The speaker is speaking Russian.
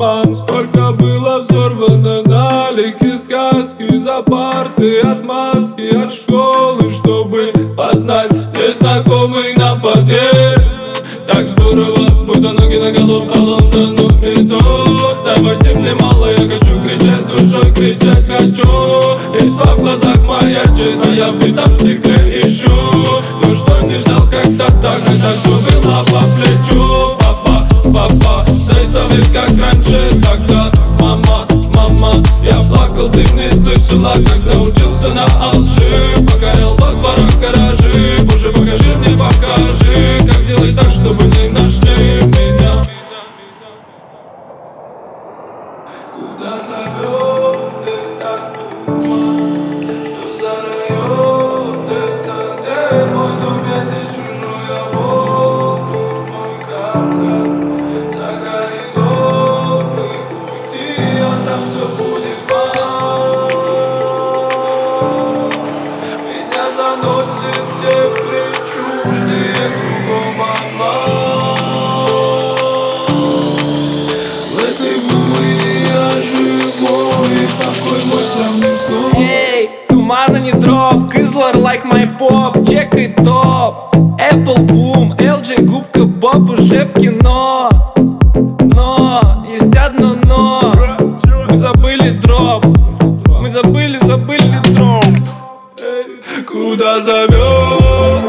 туман. Сколько было взорвано на легкие сказки, за парты, отмазки от школы, чтобы познать здесь знакомый нам подъезд. Так здорово, будто ноги на голову по Лондону идут. Давайте мне мало, я хочу кричать, душой кричать хочу. Листва в глазах маячит, а я в битом стекле ищу то, что не взял когда-то, хотя все было по плечу. Папа, папа, дай совет, как раньше тогда. Мама, мама, я плакал, ты не слышала, когда учился на алжи. Покорял во дворах гаражи, боже, покажи мне, покажи, как сделать так, чтобы не нашли меня. Куда зовет этот туман? Что за район? Это не мой дом, я здесь чужой, а вот тут мой капкан. За горизонт мы уйти, а там все будет мало. Меня заносит те чуждые кругом обман. В этой буре я живой, такой мой сравним с тобой. Эй, тумана не дроп, Кызлар like my pop, чекай топ. Apple Boom, LG, губка Боб уже в кино. Но, есть одно но. Мы забыли дроп. Мы забыли дроп. Куда зовет